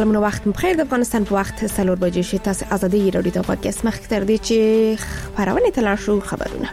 سلامونه وخت بخیر. د افغانستان په وخت 4 بجې شي. تاسو ازادي رادیو ته پاکستان مخ تر دې چې خبرونه تلاشو خبرونه.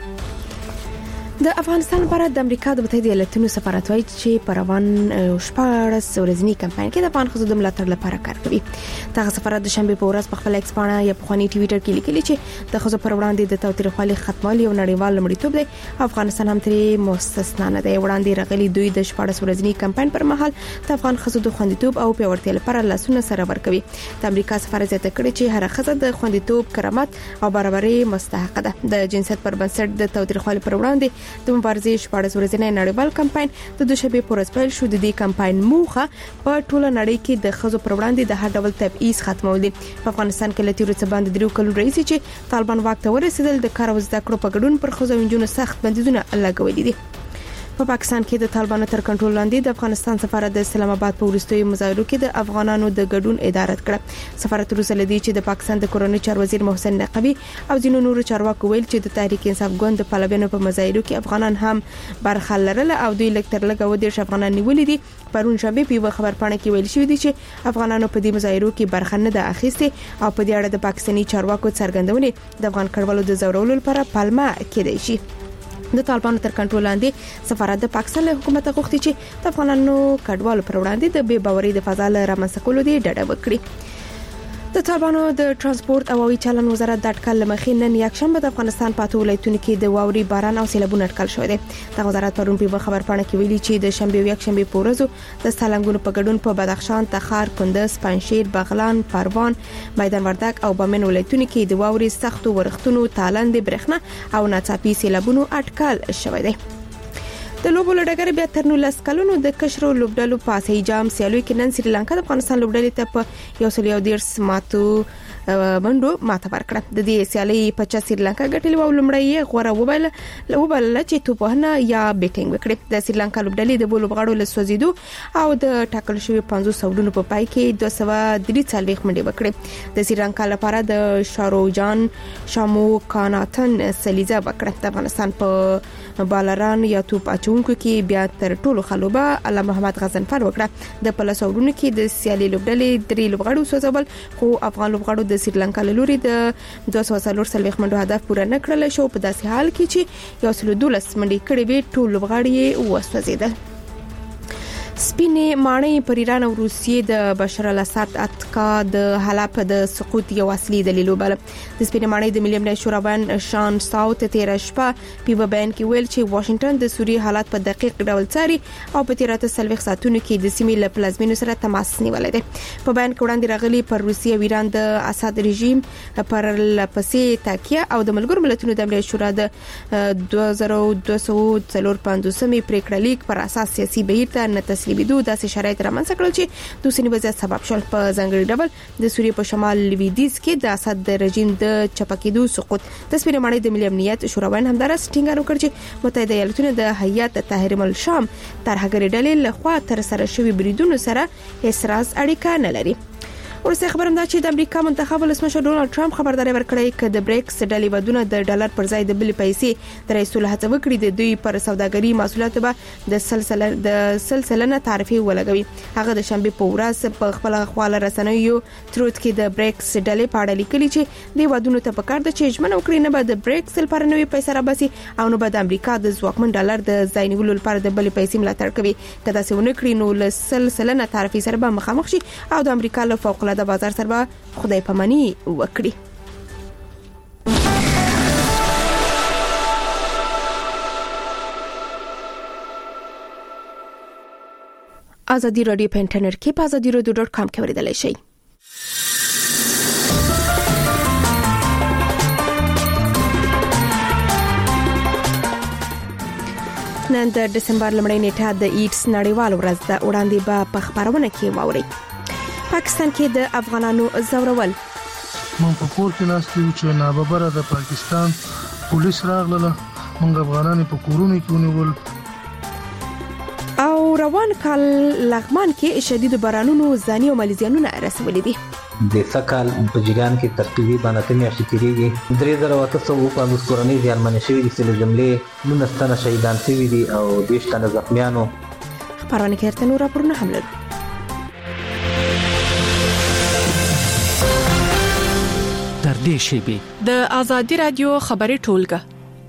د افغانستان لپاره د امریکا د متحده ایالاتونو سفارت وایي چې په روان شپږ ورځنی کمپاین کې د افغان ښځو د ملاتړ لپاره کار کوي. دغه سفارت د شنبه په ورځ په خپل ایکس پاڼه یا په خواني ټویټر کې لیکلي چې د ښځو پر وړاندې د تاوتریخوالي ختمول یو نړیوال لومړیتوب دی. افغانستان هم ترې مستثنا نه دی. وړاندې راغلي دوی د 14 ورځنی کمپاین پر مهال د افغان ښځو د خوندیتوب او پیاوړتیا لپاره لاسونه سره ورکوي. د امریکا سفارت زیاته کړی چې هر ښځه د خوندیتوب، کرامت او برابرۍ مستحق ده. د جنسیت پر بنسټ د تاوتریخوالي پر وړاندې د مبارزې 14 ورځنی نړیوال کمپاین د دوشنبه په ورځ پیل شو. د دې کمپاین موخه په ټوله نړۍ کې د ښځو پر وړاندې د هر ډول تبعیض ختمول دي. په افغانستان کې لتیرو څخه باندې 3 کلونو راځي چې طالبان واک ته ورسېدل د کار او زده کړو په ګډون پر ښځو او نجونو سخت بندیزونه لګولي دي. په پاکستان کې د طالبانو تر کنټرول لاندې د افغانستان سفارت د اسلام آباد په وروستیو مظاهرو کې د افغانانو د ګډون اداره کړه. سفارت وروسته لدی چې د پاکستان د کورونی چارو وزیر محسن نقوی او ځینو نورو چارواکو ویل چې د تحریک انصاف ګوند د پلویانو په مظاهرو کې افغانان هم برخه لرله او دوی لکتر لګو د افغانان نیولې دي. پرون شنبه په خبر پاڼه کې ویل شوی دی چې افغانانو په دې مظاهرو کې برخه نه ده اخیسته او په دې اړه د پاکستاني چارواکو څرګندونه د افغان کډوالو د زورولو لپاره پالما کېدای شي. د طالبانو تر کنټرول لاندې سفارت د پاکستان له حکومت غوښتي چې د افغانانو کډوالو پر وړاندې د بې باورۍ د فضا له رامنځته کولو دی ډډه وکړي. د طالبانو د ترانسپورت او هوایي چلن وزارت د اټکل لمخې نن یکشنبه د افغانستان په 8 ولایتونو کې د واوري باران او سیلابونو اټکل شوی دی. د وزارت پرون په خبر پاڼه کې ویلي چې د شنبه او یکشنبه په ورځو د سالنګونو په ګډون په بدخشان، تخار، کندز، پنجشیر، بغلان، پروان، میدان وردګ او بامیان ولایتونو کې د واوري سختو ورښتونو، تالند، برېښنا او ناڅاپي سیلابونو اټکل شوی دی. د لوبو لړګر بیا تر 19 کلونو د کشرو لوبډلو په اسیا جام سیالوي کې نن سریلانکا د افغانستان لوبډلې ته په 110 ماتو منډو ماته ورکړه. د دې سیالي په چا سریلانکا ګټلې و لومړی غوړه وبل چې توپونه یا بیټینګ وکړي. د سریلانکا لوبډلې د بولو بغړو له سوزیدو او د ټاکل شوی 500 سودونو په پای کې 243 منډې وکړي. د سریلانکا لپاره د شاروجان شامو کاناتن سلیزا وکړه. د افغانستان په بالران یا توپ اچونکو کې بیا تر ټولو خلوبه الله محمد غزنفر وکړه. د پلسودونو کې د سیالي لوبډلې 3 لوبغاړو سوزول خو افغان لوبغاړو د سریلانکا لوري د 240 منډو هدف پوره نه کړل شو. په داسې حال کې چې 112 منډې کړې وي ټول لوبغاړي وسوځیدل. سپینې ماڼۍ پر ایران او روسیې د بشار الاسد اتکا د حلب د سقوط یو اصلي دلیل وباله. د سپینې ماڼۍ د ملي امنیت شورابان شان ساوت تیر شپه په بیان کې ویل چې واشنگټن د سوریې حالات په دقیق ډول څاري او په تیراته سلوي ساتونو کې د سیمې له پلازمینو سره تماس نیولې ده. په بیان کې وړاندې راغلي پر روسیې او ایران د اسد رژیم پر لپسې تاکیه او د ملګرو ملتونو د امنیت شورا د 2254 پریکړه لیک پر اساس سیاسي بهیر ته نه تسلیمېدو داسې شرایط رامنځته کړل چې د اوسنی وضعیت سبب شول. په ځانګړي ډول د سوریې په شمال لویدیځ کې د اسد د رژیم د چپکېدو سقوط. د سپینې ماڼۍ د ملي امنیت شوراوین همدارس ټینګار وکړ چې متحده ایالاتونه د هیئت تحریم الشام ترهګري ډلې لخوا تر سره شوی بریدونو سره هیڅ راز اړیکه نه لري. ورسره خبرم دا چې د امریکا منتخب ولسمشر ډونالد ټرمپ خبرداري ورکړې چې د بریکس ډلې ودونه د ډالر پر ځای د بل پیسې د رئیسول هڅه وکړي د دوی پر سوداګري محصولات به د سلسله تعرفه ولګوي. هغه د شنبه په ورځ په خپل خواله رسنیو تروت کې د بریکس ډلې په اړه لیکلي چې د ودونو ته پکار د چېجمن وکړي نه به د بریکس لپاره نوې پیسې رابسي او نه به د امریکا د ځواکمن ډالر د ځای نیولو لپاره د بل پیسې ملاتړ کوي. کله چې ونه کړی نو له سلسله تعرفه سره به مخامخ شي او د امریکا له فوق د بازار سره به خدای پاماني وکړي. ازادي رادیو په انټرنیټ کې په azadirodio.com کې اوریدلای شئ. نن د دسمبر لومړۍ نیټه د ایډز نړیوال ورځ ده. وړاندې به په خبرونه کې واوري پاکستان کې د افغانانو زورول. مونږ په کور کې ناست یو چې ناببره د پاکستان پولیس راغله، مونږ افغانان په کورونو کې ونیول. او روان کال لغمان کې شدید بارانونو ځاني او مالی زیانونه رسولي دي. د سکهال په جګان کې ترتیبي باندې میاشتې تیریږي. 3850 کورنۍ زیانمنې شوې دي چې له جملې 19 تنه شهیدان شوي دي او 20 تنه زخمیانو. خبرونه کې ارته نور راپورونه هم لرو. نږدې شیبې. د آزادي رادیو خبري ټولګه.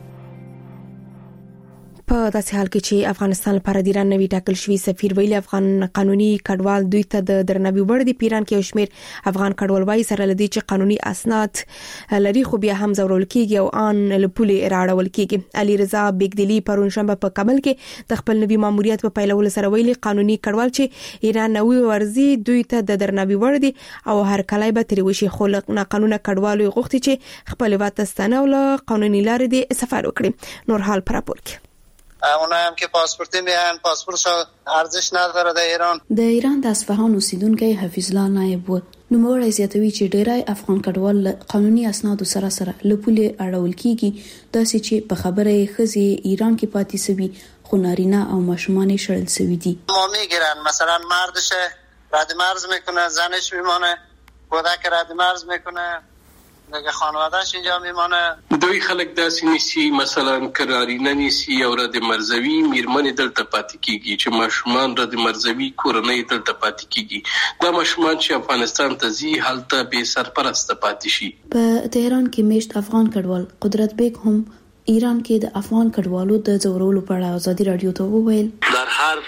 په داسې حال کې چې افغانستان لپاره د ایران نوی ټاکل شوی سفیر ویل افغان قانوني کډوال دوی ته د درناوي وړ دي. پیران کې شمیر افغان کډوال وایي سره لدی چې قانوني اسناد لري خو بیا هم زورول کیږي او ان لپولې راړول کیږي. علي رضا بیگدلی پرون شنبه په کابل کې د خپل نوی ماموریت په پیلولو سره ویلي قانوني کډوال چې ایران نوی ورزي دوی ته د درناوي وړ دي او هر کله به تری وشي خو نه قانوني کډوالو غوښتي چې خپل وطن ول قانوني لارې دي سفر وکړي. نور حال پر راپور کې اونایی هم که پاسپورتی میان پاسپورتش ارزش نداره در ایران. د ایران د اصفهان اوسیدونکو حفیظ الله نایب و نوموړی زیاتوي چې ډیری افغان کډوال قانوني اسنادو سره لپولې اړول کیږي داسې چې په خبره خزي ایران کې پاتې سوي خو نارینه او ماشومان شړل سوي دي. ما میگیرن مثلا مردش رد مرز میکنه زنش میمانه کودک رد مرز میکنه دیگه خانواده‌اش اینجا میمانه. دوی خلک داسې نیسی مثلا قرارینه نیسی او رد مرزوی میرمن دلته پاتې کیږي چې ماشومان رد مرزوی کورنۍ دلته پاتې کیږي. دا ماشومان چې افغانستان ته ځي هلته به سرپرست پاتې شي. په تهران کې میشت افغان کډوال قدرت بیگ هم ایران کې د افغان کډوالو د زورولو په اړه آزادي رادیو ته وویل در هر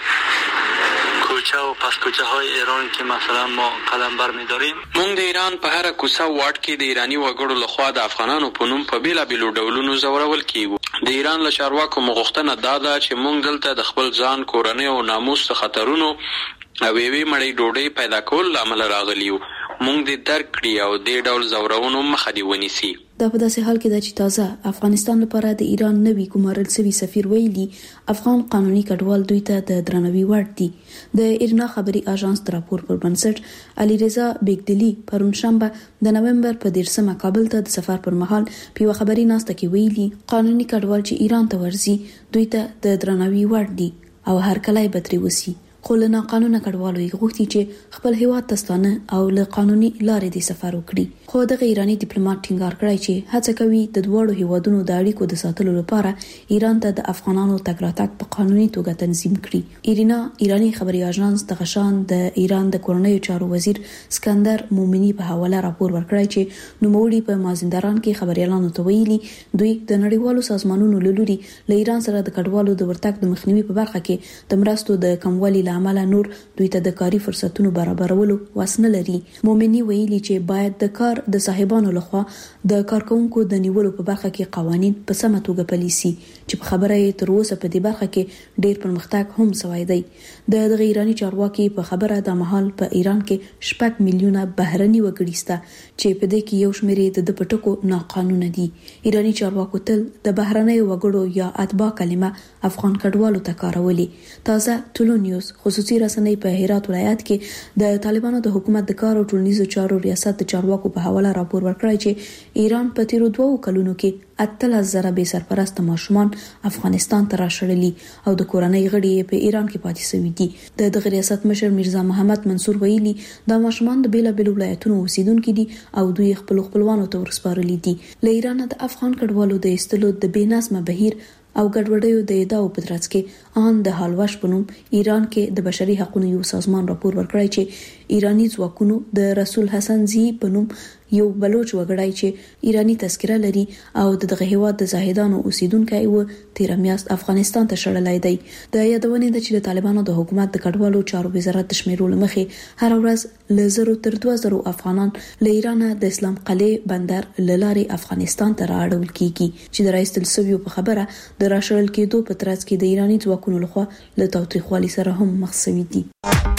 کوچه و پس کوچه های ایران که مثلا ما قلم بر می داریم مونږ د ایران په هر کوڅه واټ کې د ایرانی وګړو لخوا د افغانانو په نوم په بیلا بیلو ډولونو زورول کیږي. د ایران له چارواکو مغوښتنه دا ده چې مونږ دلته د خپل ځان کورنۍ او ناموس خطرونو او وی مړی ډوډۍ پیدا کول لامل راغلیو. مونږ د درک کړی او د ډول زورونو مخه دی ونیسي. دا په داسې حال کې چې تازه افغانستان لپاره د ایران نوی ګمارل شوی سفیر ویلي افغان قانوني کډوال دوی ته د درناوي وړ دي. د ایرنا خبري اژانس د راپور پر بنسټ علي رضا بیگدلی پرون شنبه د نومبر په 10 کابل ته د سفر پر مهال په خبري ناسته کې ویلي قانوني کډوال چې ایران ته ورځي دوی ته د درناوي وړ دي او هر کله به تری وسی. خو له ناقانونه کډوالو یې غوښتي چې خپل هیواد ته ستانه او له قانوني لارې د سفر وکړي. خو د ایرانی ډیپلوماټ ټینګار کړی چې هڅه کوي د دوړو هیوادونو د اړیکو د ساتلو لپاره ایران ته د افغانانو تګ راتګ په قانوني توګه تنظیم کړي. ایرانی خبري اژانس د غشان د ایران د کورنیو چارو وزیر اسکندر مومنی په حواله راپور ورکړی چې نوموړي په مازندران کې خبريالانو ته ویلي دوی د نړیوالو سازمانونو له لوري له ایران سره د کډوالو د ورتګ د مخنیوي په برخه کې د مرستو د کموالي عمل نور دوی ته د کاري فرصتونو برابرولو وسنه لري. مومنی ویلي چې باید د کار د صاحبانو لخوا د کارکونکو د نیولو په برخه کې قوانين په سمه توګه پلي شي چې په خبره یې تر اوسه په دې برخه کې ډېر پرمختګ هم شوی دی. د ایرانی چارواکي په خبره د محل په ایران کې 6 میلیونه بهرني وګړي سته چې په دې کې یو شمېر د پټکو ناقانونه دي. ایرانی چارواکو تل د بهرني وګړو یا اتباع کلمه افغان کډوالو ته کارولي. تازه ټولو نیوز خصوصي رسنۍ په هرات ولایت کې د طالبانو د حکومت د کار او ټولنیزو چارو ریاست د چارواکو په حواله راپور ورکړی چې ایران په تیرو 2 کلونو کې 8000 بے سرپرست ماشومان افغانستان ته راشړلي او د کورنۍ غړي په ایران کې پاتې شوي دي. د ریاست مشر میرزا محمد منصور ویلي دا ماشومان د بیلا بیل ولایتونو اوسیدونکو دي او دوی خپلوانو ته ورسپارلي دي. له ایران د افغان کډوالو د استلو د بېنظمه بهیر او ګډوډیو د ادعاو په ترڅ کې ان د حالواش په نوم ایران کې د بشري حقوقو یو سازمان راپور ورکړی چې ایرانی ځواکونو د رسول حسن زی په نوم یو بلوچ وګړی چې ایرانی تذکره لري او دغه هیواد د زاهدانو اوسیدونکو و 13 میاشت افغانستان ته شړلای دی. د یادونه ده چې د طالبانو د حکومت د کډوالو چارو وزارت د شمیرو لمخې هر ورځ له 0 تر 2000 افغانان له ایران د اسلام قلعه بندر لارې افغانستان ته راړول کیږي چې د رئیس تلسویو په خبره د راشړل کېدو په ترڅ کې د ایرانی ځواکونو لخوا له تاوتریخوالي سره هم مخ شوي دي.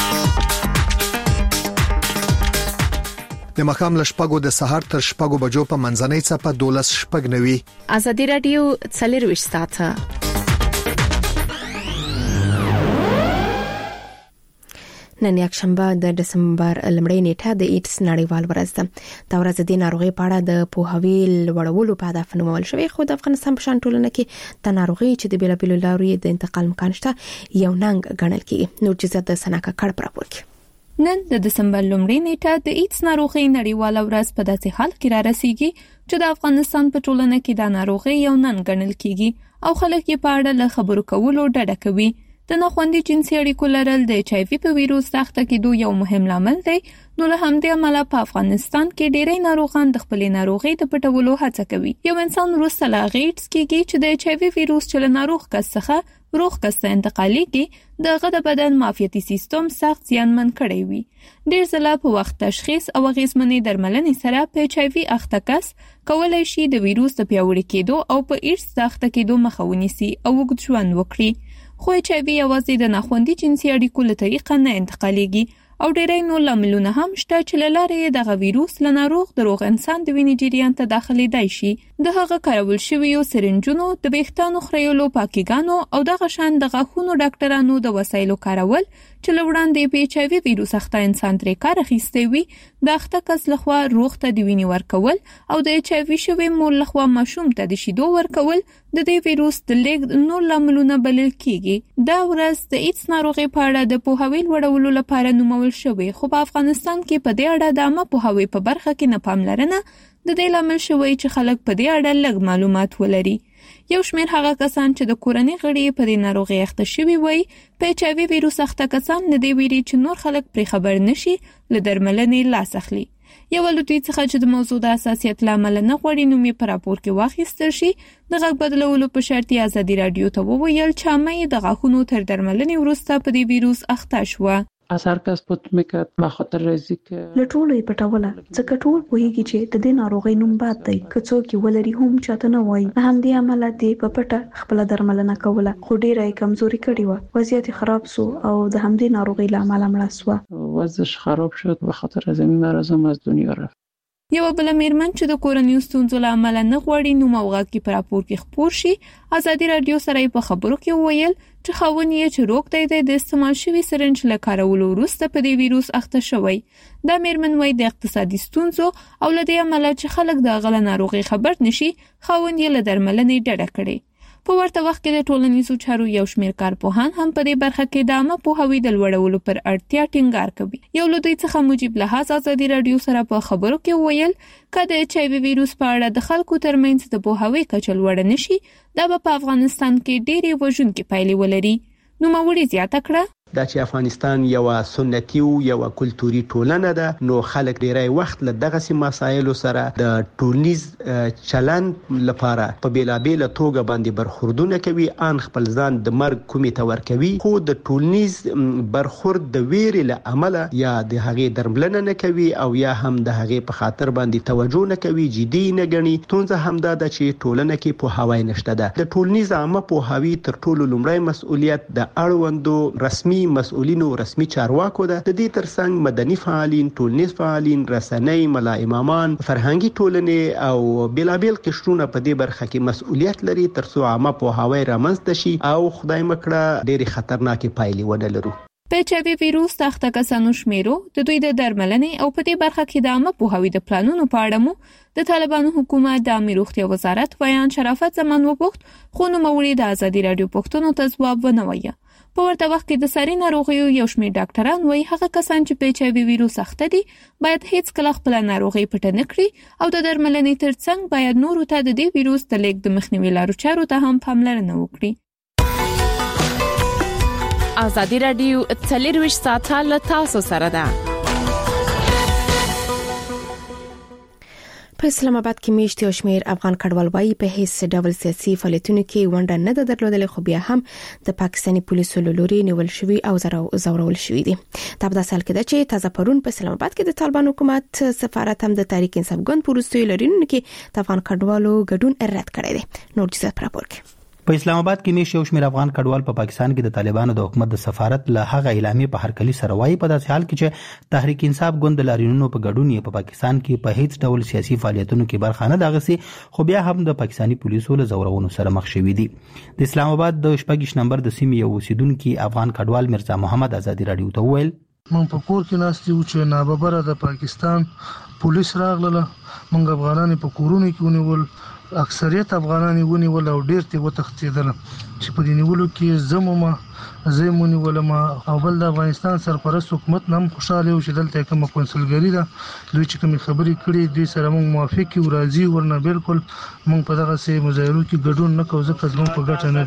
د مخام لشپګو د سحر تر شپګو بجو په منځنۍ صفه 12 شپګ نوي. آزادي رادیو څلرويش ساعته نن یکشنبه د دسمبر لمړۍ نیټه د ایډز نړیوال ورځ ده. دا ورځ د ناروغي په اړه د پوهاوي لوړولو په هدف نومول شوی خو د افغانستان په شان ټولنه کې د ناروغي چې د بیلابیلو لارو د انتقال امکان شته یو ننګ ګڼل کیږي. نور جزئیات د سناکا کړ پر راپور کې. نن د دسمبر لومړۍ نیټه د ایډز ناروغي نړیواله ورځ په داسې حال کې را رسیږي چې د افغانستان په ټولنه کې د ناروغي یو ننګ ګڼل کیږي او خلک یې په اړه له خبرو کولو ډډه کوي. د ناخوندي جنسي اړیکو لرل د ایچ ای وی په ویروس سخته کېدو یو مهم لامل دی. نو له همدې امله په افغانستان کې ډېری ناروغان د خپلې ناروغۍ د پټولو هڅه کوي. یو انسان وروسته له هغې ایډز کېږي چې د ایچ ای وی ویروس چې له ناروغ کس څخه روغ کس ته انتقالېږي د هغه د بدن معافیتي سیستم سخت زیانمن کړی وي. ډېر ځله په وخت تشخیص او اغېزمنې درملنې سره په ایچ ای وی اخته کس کولی شي د ویروس د پیاوړي کېدو او په ایډز د اخته کېدو مخه ونیسي او اوږد ژوند وکړي. خو ایچ ای وی یوازې د ناخوندي جنسي اړیکو له طریقه نه انتقالېږي او ډېری نور لاملونه هم شته چې له لارې یې دغه ویروس له ناروغ د روغ انسان د وینې جریان ته داخلېدای شي. د هغه کارول شویو سرنجونو، د ویښتانو خریولو پاکیګانو او دغه شان د غاښونو ډاکټرانو د وسایلو کارول چې له وړاندې په ایچ ای وی ویروس اخته انسان ترې کار اخیستی وي د اخته کس لخوا روغ ته د وینې ورکول او د ایچ ای وی شوی مور لخوا ماشوم ته د شیدو ورکول د دې ویروس د لیږد نور لاملونه بلل کیږي. دا ورځ د ایډز ناروغۍ په اړه د پوهاوي لوړولو لپاره نومول شوې، خو په افغانستان کې په دې اړه د عامه پوهاوي په برخه کې نه پاملرنه د دې لامل شوی چې خلک په دې اړه لږ معلومات ولري. یو شمېر هغه کسان چې د کورنۍ غړي په دې ناروغۍ اخته شوي وي په ایچ ای وی ویروس اخته کسان نه دی ویري چې نور خلک پرې خبر نشي له درملنې لاس اخلي. یو له دوی څخه چې د موضوع د حساسیت له امله نه غواړي نوم یې په راپور کې واخیستل شي د غږ بدلولو په شرط یې ازادي راډیو ته وویل چې عامه یې د غاښونو تر درملنې وروسته په دې ویروس اخته شوه. اثر کسب میکرد به خاطر ریزی که لټولو یې پټوله ځکه ټول پوهیږي چې د دې ناروغۍ نوم باد دی که څوک یې ولري هم چاته نه وایي. له همدې امله دې په پټه خپله درملنه کوله خو ډېره یې کمزوري کړې وه. وضعیت خراب سو او د همدې ناروغۍ له امله مړه سوه. وضعش خراب شد به خاطر از این مرض از دنیا رفت. یو بل میرمن چې د کورنیو ستونزو له امله نه غواړي نوم او غږ کې په راپور کې خپور شي ازادي راډیو سره په خبرو کې وویل چې خاوند یې چې روغ دی د استعمال شوي سرنج له کارولو وروسته په دې ویروس اخته شوی. دا میرمن وایي د اقتصادي ستونزو او له دې امله چې خلک د هغه له ناروغۍ خبر نشي خاوند یې له درملنې ډډه کړې. په ورته وخت کې د ټولنیزو چارو یو شمېر کارپوهان هم په دې برخه کې د عامه پوهاوي د لوړولو پر اړتیا ټینګار کوي. یو له دوی څخه مجیب لحاظ ازادي راډیو سره په خبرو کې وویل که د ایچ ای وی ویروس په اړه د خلکو ترمنځ د پوهاوي کچه لوړه نشي دا به په افغانستان کې ډېرې وژونکې پایلې ولري. نوموړي زیاته کړه دا چې افغانستان یو سنتي او یو کلتوري ټولنه ده نو خلک ډیری وخت له دغه مسایلو سره د ټولنیز چلن لپاره په بیلابیل توګه باندې برخوردونه کوي ان خپل ځان د مرګ کومې ته ورکوي خو د ټولنیز برخورد د ویرې له امله یا د هغې درملنه نه کوي او یا هم د هغې په خاطر باندې توجه نه کوي جدي نه ګڼي. ستونزه همدا ده چې ټولنه کې پوهاوی نشته ده. د ټولنیز عامه پوهاوی تر ټولو لومړی مسؤلیت د اړوندو رسمي مسؤلینو رسمي چارواکو ده. د دې ترڅنګ مدني فعالین، ټولنیز فعالین، رسنۍ، ملا امامان، فرهنګي ټولنې او بیلابیل قشرونه په دې برخه کې مسؤلیت لري ترڅو عامه پوهاوی رامنځته شي او خدای مکړه ډېرې خطرناکې پایلې ونه لرو. په ایچ ای وی ویروس د اخته کسانو شمیرو د دوی د درملنې او په دې برخه کې د عامه پوهاوي د پلانونو په اړه مو د طالبانو حکومت د عامه روغتیا وزارت بیان شرافت زمان وپوښت خو نوموړي د ازادي راډیو پوښتنو ته ځواب ونه وایه. په ورته وخت کې د ساري ناروغیو یو شمېر ډاکټران وایي هغه کسان چې په ایچ ای وی ویروس اخته دي باید هیڅ کله خپله ناروغي پټه نه کړي او د درملنې ترڅنګ باید نورو ته د دې ویروس د لیږد د مخنیوي لارو چارو ته هم پاملرنه وکړي. ازادي راډیو 24 ساعته له تاسو سره ده. په اسلام آباد کې میشت یو شمېر افغان کډوال وایي په هیڅ ډول سیاسي فعالیتونو کې ونډه نه ده درلودلې خو بیا هم د پاکستاني پولیسو له لوري نیول شوي او ځورول شوي دي. دا په داسې حال کې ده چې تازه پرون په اسلام آباد کې د طالبان حکومت سفارت هم د تحریک انصاف ګوند په وروستیو لړیزونو کې د افغان کډوالو ګډون رد کړی دی. نور جزئیات په راپور کې. په اسلام آباد کې میشت یو شمېر افغان کډوال په پاکستان کې د طالبانو د حکومت د سفارت له هغه اعلامیې په هرکلي سره وایي په داسې حال کې چې تحریک انصاف ګوند د لاریونونو په ګډون یې په پاکستان کې په هیڅ ډول سیاسي فعالیتونو کې برخه نه اخیستې خو بیا هم د پاکستاني پولیسو له ځورونو سره مخ شوي دي. د اسلام آباد د 14 نمبر د سیمې یو اوسیدونکي افغان کډوال مرزا محمد ازادي راډیو ته وویل من په کور کې ناست یو چې ناببره د پاکستان پولیس راغله موږ افغانان په کورونو کې ونیول اکثریت افغانان ونیول او ډیر ته وتښتیدل چې په دې نیولو کې زمونی ولما او بل د افغانستان سرپرست حکومت نام خوشاله او چې دلته کوم کنسولګری ده دوی چې کوم خبرې کړي دوی سره موږ موافق یو راضي ورنه بالکل موږ په دغه سي مظاهرو کې ګډون نه کوو ځکه زموږ په ګټه نه دي.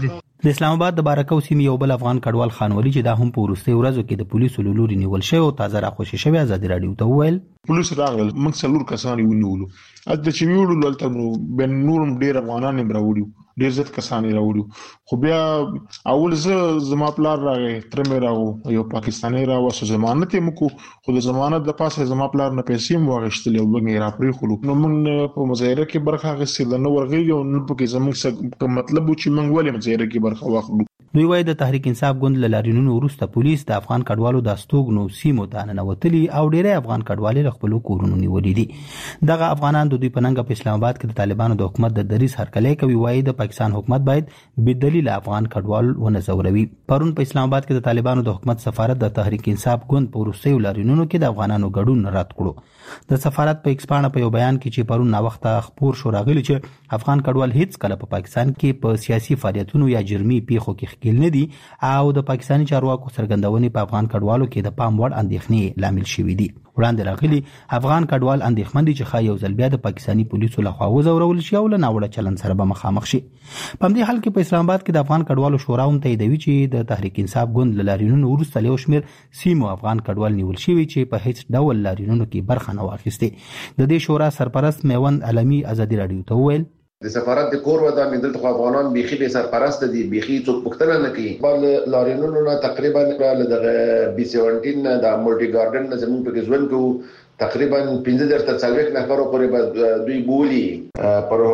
د اسلام آباد د بارکو سیمې یو بل افغان کډوال خانولي چې دا هم په وروستي ورځو کې د پولیسو له لوري نیول شوی او تازه راخوشي شوی ازادي راډیو ته وویل پولیس راغلل موږ څلور کسان ونیولو د چې ویوړو لته بن نورم ډیر افغانان راوړو ډیر ځت کسان راوړو خو بیا اول زما پلار راغی تر مې راو یو پاکستاني راو ضمانت یې مکو خو د ضمانت د پاسه زما پلار نه پیسې مو واغشتلې او بګی را پرې خلو نو موږ په مظاهره کې برخه غوښتل نو ورغلی او نو په کې زموږ مطلب چې موږ ولې مظاهره کې برخه واخلو دوی وايي د تحریک انصاف ګوند له لارینونو وروسته پولیس د افغان کډوالو د استوګنو سیمو ته ننوتلي او ډېری افغان کډوالي له خپلو کورونو نیولي دي. دغه افغانان د دوی په ننګه په اسلام آباد کې د طالبانو د حکومت د دریځ هرکلی کوي. وايي د پاکستان حکومت باید بدلیل افغان کډوال ونه ځوروي. پرون په اسلام آباد کې د طالبانو د حکومت سفارت د تحریک انصاف ګوند په وروستیو لارینونو کې د افغانانو ګډون رد کړو. د سفارت په ایکسپانه په یو بیان کې چې پرون نا وخت خبر شو راغلی چې افغان کډوال هیڅ کله په پاکستان کې په سیاسي فعالیتونو یا جرمي پیښو کې ښکیل نه دي او د پاکستاني چارواکو څرګندونې په افغان کډوالو کې د پام وړ اندېښنې لامل شوې دي. وړاندې راغلي افغان کډوال اندېښمن دي چې ښایي یو ځل بیا د پاکستاني پولیسو لخوا وځورول شي او له ناوړه چلند سره به مخامخ شي. په همدې حال کې په اسلام آباد کې د افغان کډوالو شورا هم تاییدوي چې د تحریک انصاف ګوند له لارینونو وروسته یو شمېر سیمو افغان کډوال نیول شوي چې په هیڅ ډول لارینونو کې برخه نه واخیستې. د دې شورا سرپرست میوند علمي ازادي راډیو ته وویل د سفارت د کور ودا مندل خو افغانان بيخي به سرپرست دي بيخي څوک پښتنه نه کوي بل لارینونو نه تقریبا د بي 17 د مولټي ګاردن نه زموږ په ځوان کو تقریبا 15 تر 40 نفر پورې دوی بولی پر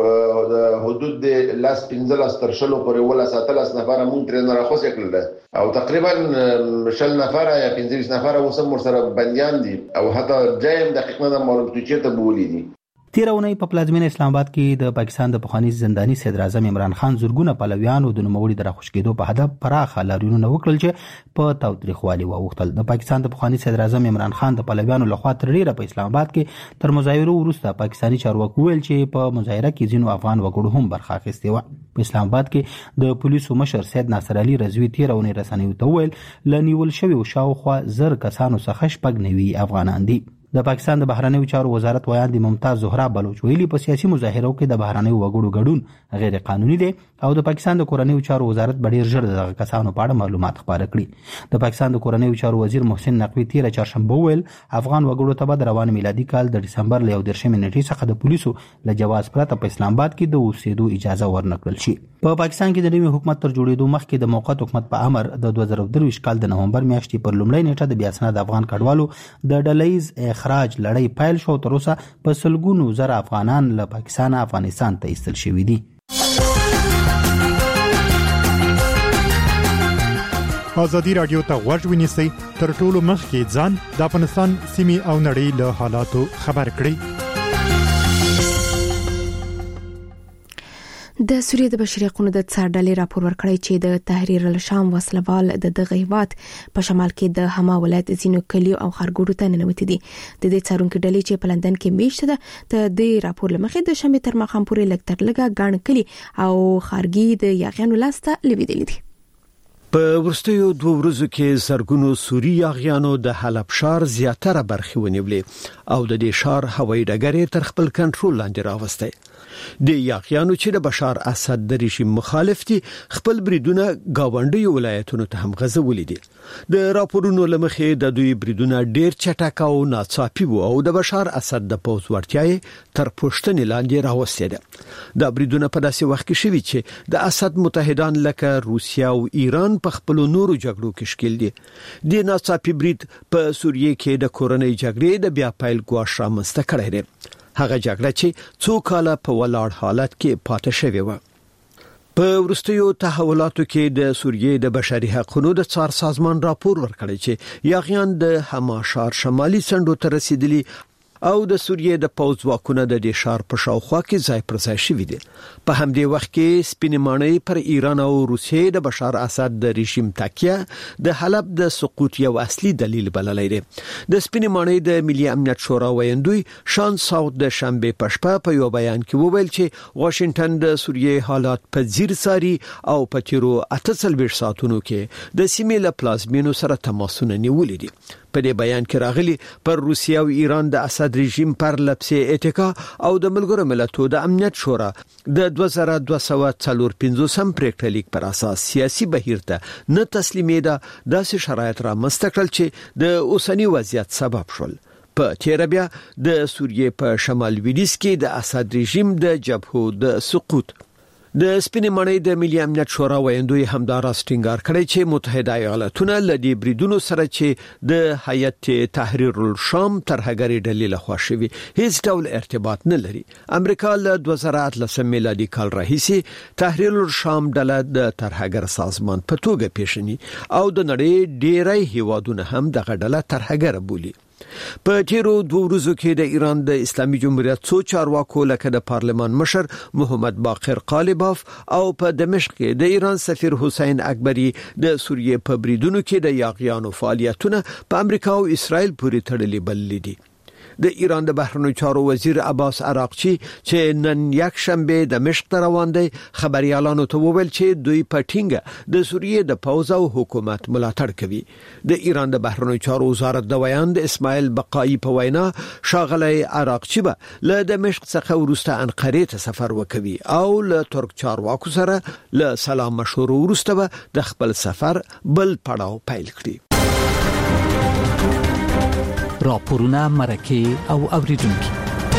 حدود د لاس 15 تر شلو پورې ولا 17 نفر مونږ تر نه راخوځ کړل او تقریبا شل نفر یا 15 نفر وسم سره بنديان دي او حتی جایم دقیقاً معلومات چې ته بولی دي. تیر اونۍ په پلازمینه اسلام آباد کې د پاکستان د پخوانی زنداني صدر اعظم عمران خان زورګونه پلویانو د نوموړي د راخوش کېدو په هدف پراخه لاریونونه وکړل چې په تاوتریخوالي واوښتل. د پاکستان د پخوانی صدر اعظم عمران خان د پلویانو لخوا تر ډیره په اسلام آباد کې تر مظاهرو وروسته پاکستاني چارواکو ویل چې په مظاهره کې ځینو افغان وګړو هم برخه اخیستې وه. په اسلام آباد کې د پولیسو مشر سید ناصر علي رضوي تیر اونۍ رسنیو ته ویل ل نیول شویو شاوخوا 1000 کسانو څخه شپږ نوي افغانان دي. د پاکستان د بهرنیو چارو وزارت ویاندې ممتاز زهرا بلوچ ویلي په سیاسي مظاهرو کې د بهرنیو وګړو ګډون غیر قانوني دی او د پاکستان د کورنیو چارو وزارت به ډیر ژر دغه کسانو په اړه معلومات خپاره کړي. د پاکستان د کورنیو چارو وزیر محسن نقوی تیر چهارشنبه ویل افغان وګړو ته د روان میلادي کال د ډسمبر له 11 نیټې څخه د پولیسو له جواز پرته په اسلام آباد کې د اوسېدو اجازه ورنکړل شي. په پاکستان کې د نوي حکومت تر جوړېدو مخکې د موقت حکومت په امر د 2023 کال د نومبر میاشتې پر لومړۍ نیټه د بیا اسناد افغان کډوالو د ډلهیز اخراج لړۍ پیل شو. تر اوسه په سلګونو زره افغانان له پاکستان افغانستان ته ایستل شوي دي. ازادي راډیو ته غوږ ونیسئ تر ټولو مخکې ځان د افغانستان سیمې او نړۍ له حالاتو خبر کړئ. د سوریې د بشري حقوقو د څار ډلې راپور ورکړی چې د تحریر الشام وسلوال د دغه هیواد په شمال کې د حما ولایت ځینو کلیو او ښارګوټو ته ننوتي دي. د دې څارونکو ډلې چې په لندن کې میشته ده د دې راپور لمخې د شنبه تر ماښام پورې لږ تر لږه ګڼ کلی او ښارګي د یاغیانو لاسته لویدلي دي. په ورستیو 2 ورځو کې زرګونو سوري یاغیانو د حلب ښار زیاتره برخې ونیولې او د دې ښار هوایي ډګر تر خپل کنټرول لاندې راوستی. د یاغیانو چې د بشار اسد د رژیم مخالف دي خپل بریدونه گاونډي ولایتونو ته هم غځولې دي. د راپورونو لمخې د دوی بریدونه ډیر چټک او ناڅاپي وو او د بشار اسد د پوز وړتیاي تر پښتنې لاندې راوستي دي. د بریدونه په داسې وخت کې شوي چې د اسد متحدان لکه روسیا او ایران په خپل نورو جګړو کې شکل دي. د ناڅاپي برید په سوریې کې د کورنۍ جګړې د بیا پیل ګواښ رامنځته کړی دی. هغه جګړه چې څو کاله په ولاړ حالت کې پاتې شوې و. په ورستیو تحولاتو کې د سوریې د بشري حقوقو د څار سازمان راپور ورکړی چې یاغیان د حما ښار شمالي څنډو ته رسیدلي او د سوریې د پوځ ځواکونه د دې ښار په شاوخوا کې ځای پر ځای شوي دي. په همدې وخت کې سپینې ماڼۍ پر ایران او روسیې د بشار اسد د رژیم تکیه د حلب د سقوط یو اصلي دلیل بللی دی. د سپینې ماڼۍ د ملي امنیت شورا ویاندوی شان ساوت د شنبه په شپه په یو بیان کې وویل چې واشنگټن د سوریې حالات په ځیر ساري او په تیرو 48 ساعتونو کې د سیمې له پلازمینو سره تماسونه نیولې دي. په دې بیان کې راغلي پر روسیه او ایران د اسد رژیم پر لپسې اتکا او د ملګرو ملتونو د امنیت شورا د 2245 پریکړه لیک پر اساس سیاسي بهیر ته نه تسلیمېده داسې شرایط را مستقل چې د اوسنی وضعیت سبب شول. په تیر بیا د سوریې په شمال لویدیځ کې د اسد رژیم د جبهو د سقوط د سپینې مړۍ د ملي امنیت شورا ویندوی همدارا سټینګار کړی چې متحده ایالاتونه لدی بریدونو سره چې د هیئت تحریر الشام ترهګری ډلې له خوا شوی هیڅ ډول ارتباط نه لري. امریکا له 2013 میلادي کال راهیسې تحریر الشام ډله د ترهګر سازمان په توګه پیژني او د نړۍ ډیری هیوادونه هم دغه ډله ترهګر بولي. په تیرو 2 ورځو کې د ایران د اسلامي جمهوریت څو چارواکو لکه د پارلمان مشر محمد باقر قالباف او په دمشق کې د ایران سفیر حسین اکبری د سوریې په بریدونو کې د یاغیانو فعالیتونه په امریکا او اسرائیل پورې تړلي بللي دي. د ایران د بهرنیو چارو وزیر عباس عراقچی چې نن یک شنبه دمشق ته روان دی خبريالانو ته وویل چې دوی په ټینګه د سوریې د پوځ او حکومت ملاتړ کوي. د ایران د بهرنیو چارو وزارت د بیان د اسماعیل بقایی په وینا شاغلی عراقچی به له دمشق څخه وروسته انقره ته سفر وکوي او له ترک چارواکو سره له سلام مشورو وروسته د خپل سفر بل پړاو پیل کړي. راپورونه مرکه او اوریدونکو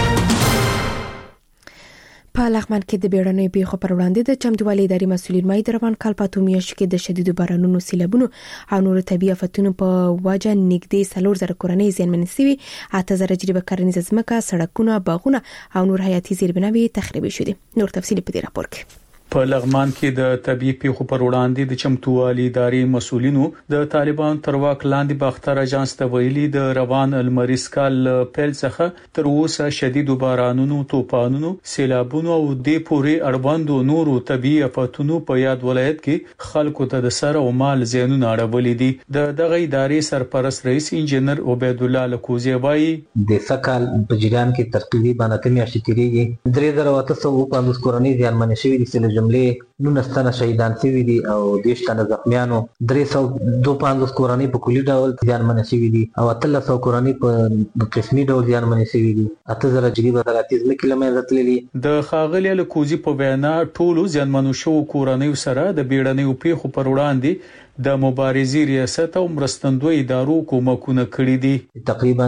په لغمان کې د بیړنۍ پیښو پر وړاندې د چمتووالي اداري مسؤلین وايي د روان کال په اتو میاشتو کې د شدیدو بارانونو سیلابونو او نور طبيعي آفتونو په وجه نږدې 4000 کورنۍ زیانمنې شوي 8000 جریبه کرنیزه ځمکه سړکونه باغونه او نور حیاتي زیربناوي تخریب شوي. نور تفصیل په دې راپور کې. په لغمان کې د طبيعي پیښو پر وړاندې د چمتووالي اداري مسؤلینو د طالبان تر واک لاندې باختر اجانس ته ویلي د روان المریز کال پیل څخه تر اوسه شدید بارانونو توپانونو سیلابونو او د پوري اړوندو نورو طبيعي آفتونو په یاد ولایت کې خلکو ته د سر او مال زیانونه اړولې دي. دغه ادارې سرپرست رئیس انجنیر عبید الله لکوزی وایي د سکهال په جریان کې تقریبا 9 میاشتې تیریږي 3815 کورنۍ زیانمنې شوي دي جملې 19 شهیدان شوي دي او 10 تنه زخمیانو 352 کورنۍ په کلي ډول زیانمنې شوي دي او 300 کورنۍ په قسمي ډول زیانمنې شوي دي 8000 جریبه کرنیزه ځمکې له منځه تللي. د ښاغلي لکوزي په وینا ټولو زیانمنو شو کورنۍ سره د بیړنیو پیښو پر وړاندې د مبارزې ریاست او مرستندوی ادارو کومکونه کړی دي. تقریبا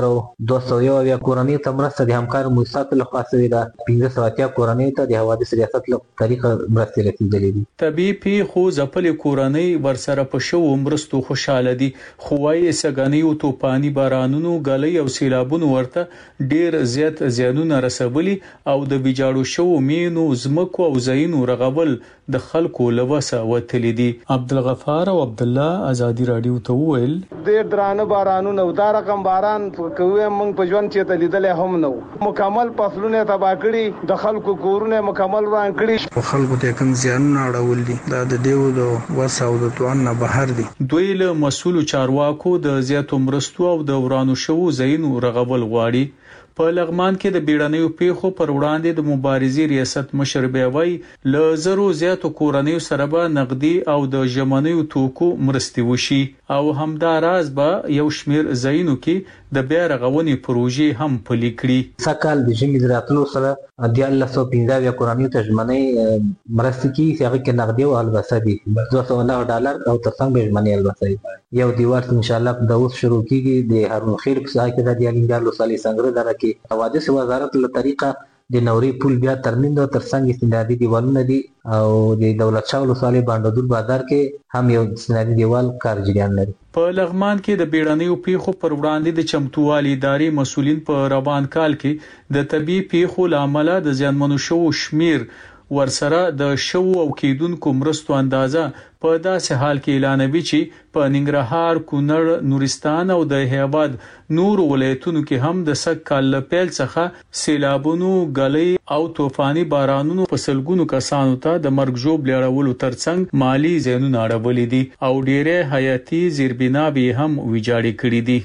3201 کورنۍ ته مرسته د همکار مؤسسات له خوا شوې ده 1580 کورنۍ ته د حوادث ریاست له طریقه مرسته رسیدلې دي. طبيعي پیښو ځپلې کورنۍ ورسره په شو مرستو خوشاله دي خو وايي سګنی او توپانی بارانونو غلې او سیلابونو ورته ډیر زیات زیانونه رسولي او د ویجاړو شو مینو زمکو او زینو رغبل د خلکو لوسه وتلی دي. عبدالغفار او عبد الله ازادي رادیو ته ویل ډیر درانه بارانونه او دا رقم باران کوي موږ په ژوند چې ته لیدل هم نو مکمل فصلونه تباہ کړي د خلکو کورونه مکمل وران کړي خلکو ته کوم زیانونه اړول دي دا د دیو د وسو د توان نه بهر دي. دوی له مسؤل چارواکو د زیاتو مرستو او د ورانو شو زینو رغول غواړي. په لغمان کې د بیړنیو پیښو پر وړاندې د مبارزې ریاست مشر بیاوي ل زرو زیاتو کورنیو سره به نقدي او د ژمنیو توکو مرستي وشي او همداراز به یو شمیر زینو کې د بیا رغونې پروژې هم پلي کړي. سکهال د ژمي دراتلو سره 1915 کورنیو ته ژمنې مرستي کې هغه کې نقدي او البسه دي $209 او ترڅنګ به ژمنې البسه یو دیوار ان شاء الله د اوس شروع کیږي د هارون خیر په ځای کې د دیالینګالو صالح څنګه درکې حوادث وزارت له طریقه د نوري پول بیا ترمیم د ترڅنګ استندادي دیوالونه دي او د دولت شاه ولسوالۍ باندې بازار کې هم یو استندادي دیوال کار جریان لري. په لغمان کې د بیړنیو پیښو پر وړاندې د چمتووالي اداري مسؤلین په روان کال کې د طبيعي پیښو لامل د زیانمنو شو شمیر ورسره د شو او کېدونکو مرستو اندازه په داسې حال کې اعلانوي چې په ننګرهار، کونړ، نورستان او د هیواد نور ولایتونو کې هم د سکهال پیل څخه سیلابونو غلې او طوفاني بارانونو په سلګونو کسانو ته د مرګ ژوب لړولو ترڅنګ مالی زیانونه اړولې دي او ډېرې حیاتي زیربناوي هم ویجاړې کړې دي.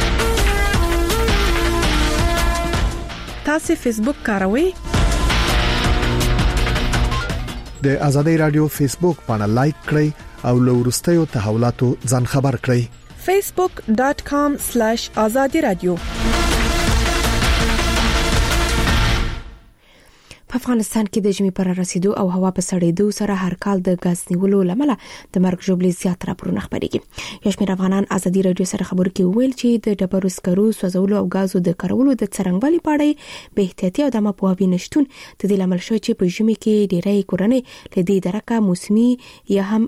تاسو فیسبوک کاروئ؟ د آزادۍ رادیو فیسبوک باندې لایک کړئ او له وروستیو تحولاتو ځان خبر کړئ. facebook.com/azadi radio. په افغانستان کې د ژمي پر رسیدو او هوا په سړېدو سره هر کال د غاز نیولو لامل د مرګ ژوبلې زیات راپورونه خبرېږي. یو شمېر افغانان ازادي رادیو سره خبرو کې ویل چې د ډبرو سکرو سوځولو او غازو د کارولو د څرنګوالي په اړه به احتیاطي او د مپوهاوی نشټون د دې لامل شو چې په ژمي کې ډېرې کورنۍ له دې درکه موسمي یا هم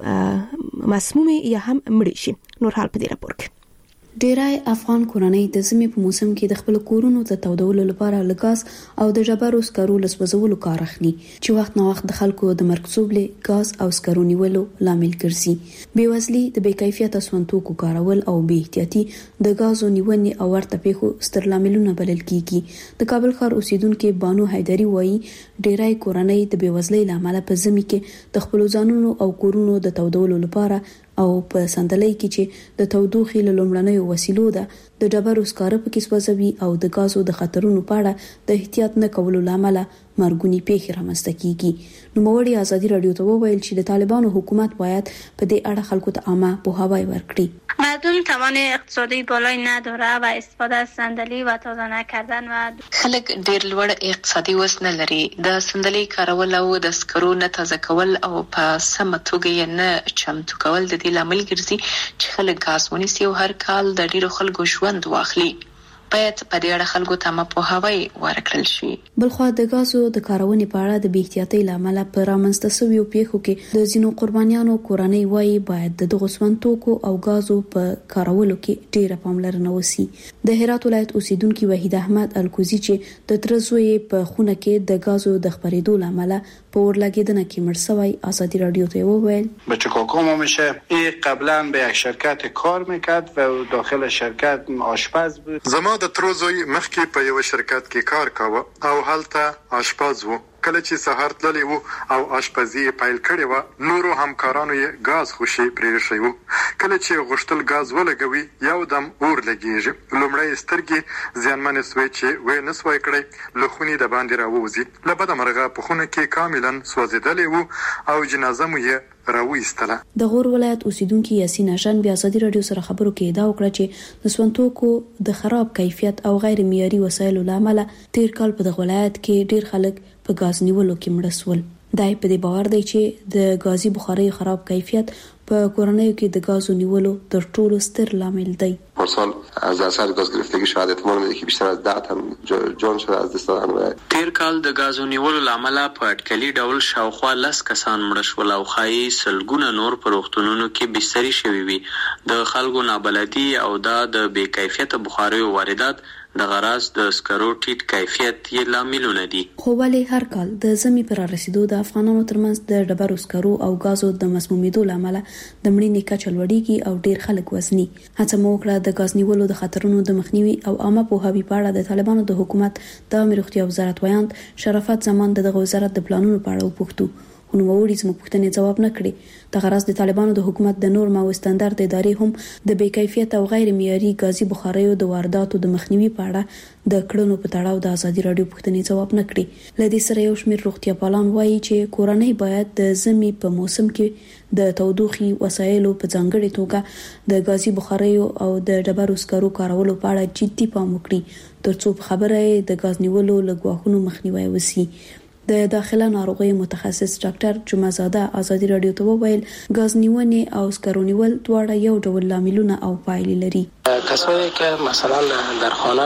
مسمومه یا هم مړ شي. نور حال په دې راپور کې ډیری افغان کورنۍ د ژمي په موسم کې د خپل کورونو د تودولو لپاره لګاس او د ډبرو سکرو لسوځولو کار اخلي چې وخت نه وخت د خلکو د مرګ ژوبلې غاز او سکرو نیولو لامل ګرځي. بیوزلي د بې کیفیته سونتوکو کارول او بې احتیاطي د غازو نیونې او ورته پیښو ستر لاملونه بلل کیږي. د کابل ښار اوسیدونکو بانو حیدری وایي ډیری کورنۍ د بیوزلۍ لامل په ژمي کې د خپل ځانونو او کورونو د تودولو لپاره او په سندلۍ کې چې د تودوخې له لومړنیو وسیلو ده د ډبرو سکاره پکې سوځوي او د غازو د خطرونو په اړه د احتیاط نه کولو لامل مرګونی پیښې رامنځته کیږي. نو موړي ازادي رادیو ته وویل چې د طالبانو حکومت باید په دې اړه خلکو ته عامه پوهاوی ورکړي. مردم توان اقتصادی بالایی نداره و استفاده از صندلی و تازه نکردن و خلک ډیر لوړ اقتصادي وس نه لري. د صندلی کارول او د سکرو نه تازه کول او په سمه توګه یې نه چمتو کول د دې لامل ګرځي چې خلک غاز ونیسي او هر کال د ډیرو خلکو ژوند واخلي. باید په دې اړه خلکو ته مپوهاوی ورکړل شي. بلخو د غازو د کارونې په اړه د بې احتیاطۍ لامل په رامنځته شویو پیښو کې د ځینو قربانیانو کورنۍ وایي باید د دغو سونتوکو او غازو په کارولو کې ډیره پاملرنه وشي. د هرات ولایت اوسیدونکو وحید احمد الکوزی چې د ترزوی په خونه کې د غازو د خبرېدو لامل په ورلګیدنه کې مړ شوی ازادي رادیو ته وویل بچه کاکام میشه این قبلا به یک شرکت کار میکرد و داخل شرکت آشپز بود. زما د تروزوی مخکې په یو شرکت کې کار کاوه او هلته آشپز وو. کله چې سهار تللی وو او آشپزي پیل کړې و نورو همکارانو یې غاز خوشي پرې شوی وو. کله چې غشتل غاز ولګوي یو دم اور لګیږي. لومړی سترګې زیانمن سوي چې وې نسوي کړی لخونی د باندې راووزي. لبد مرغه په خونه کې کاملا سوځیدلې وو او جنازه مو یې راوېستله. د غور ولایت اوسیدونکو یاسین هاشم بیا ازادي رادیو سره خبرو کې دا وکړه چې د سونتوکو د خراب کیفیت او غیر معیاري وسایلو لامل تیر کال په دغه ولایت کې ډیر خلک په غاز نیولو کې مړ شول. دای په دې باور دی چې د غازي بخاري خراب کیفیت په کورنیو کې د غازو نیولو تر ټولو ستر لامل دی. پارسال از اثر گاز گرفتگی شاید احتمال میده که بیشتر از 10 تن جان شده از دست دادن. تیر کال د غازو نیولو لامل په اټکلي ډول شاوخوا 10 کسان مړ شول او خایي سلګونه نور په روغتونونو کې بستري شوي وي. د خلکو نابلدي او د بې کیفیت بخاري واردات د غراز د سکرو ټیټ کیفیت یې لاملونه دي. خو ولې هر کال د ژمي پر رسیدو د افغانانو ترمنځ د ډبرو سکرو او غازو د مسمومیدو لامل د مړینې کچه لوړیږي او ډیر خلک وزني. هڅه مو وکړه د غاز نیولو د خطرونو د مخنیوي او عامه پوهاوی په اړه د طالبانو د حکومت د امیر روغتیا وزارت ویاند شرافت زمان دغه وزارت د پلانونو په اړه وپوښتو. نو وړي زموږ پوښتنې جواب نه کړي. د غرض د طالبانو د حکومت د نورم او ستاندرد ادارې هم د بې کیفیت او غیر معیاري غازي بخاریو د وارداتو د مخنیوي په اړه د کړنو په تړاو د ازادي رادیو پوښتنې جواب نه کړي. لدې سره یو شمېر روغتیا پالان وایي چې کورنۍ باید د ژمي په موسم کې د تودوخي وسایلو په ځانګړي توګه د غازي بخاریو او د ډبرو سکرو کارولو په اړه جدي پام وکړي ترڅو په خبره د غاز نیولو لګواښونو مخنیوي وشي. د داخله ناروغي متخصص ډاکټر جمعزاده ازادي رادیو ته وویل غاز نیونې او سکرو نیول دواړه یو ډول لاملونه او پایلې لري. کسایی که مثلا در خانه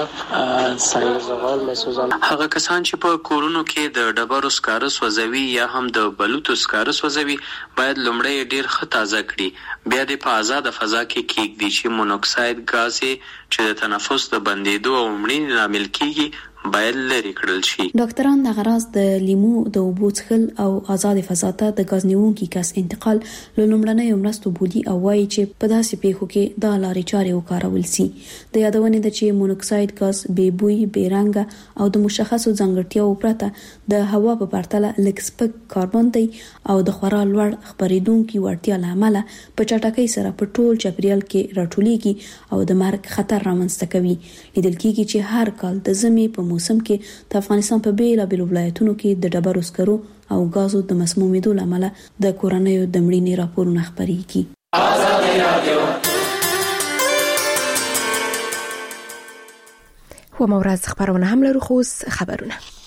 سنگ زغال میسوزن هغه کسان چې په کورونو کې د ډبرو سکاره سوځوي یا هم د بلوتو سکاره سوځوي باید لومړی ډیر ښه تازه کړي. بیا د په آزاد فضا کې کېږدي چې مونوکساید غاز چې د تنفس د بندېدو او مړینې لامل کیږي باید لري کړل شي. ډاکټران د غراز د لیمو د اوبو څښل او آزاد فضا ته د غاز نیونکي کس انتقال له لومړنیو مرستو بولي او وایي چې په داسې پیښو کې دا لارې چارې وکارول شي. د یادونې ده چې مونوکساید غاز بې بوی، بې رنګه او د مشخصو ځانګړتیاو پرته د هوا په پرتله لږ سپک کاربن دی او د خورا لوړ خپرېدونکي وړتیا له امله په چټکۍ سره په ټول چاپیریال کې راټولیږي او د مرګ خطر رامنځته کوي. لیدل کېږي چې هر کال د ژمي په موسم کې د افغانستان په بیلابیلو ولایتونو کې د ډبرو سکرو او غازو د مسمومیدو لامل د کورنیو د مړینې راپورونه خپریږي. و مورز خبرونه هم لرو. خوس خبرونه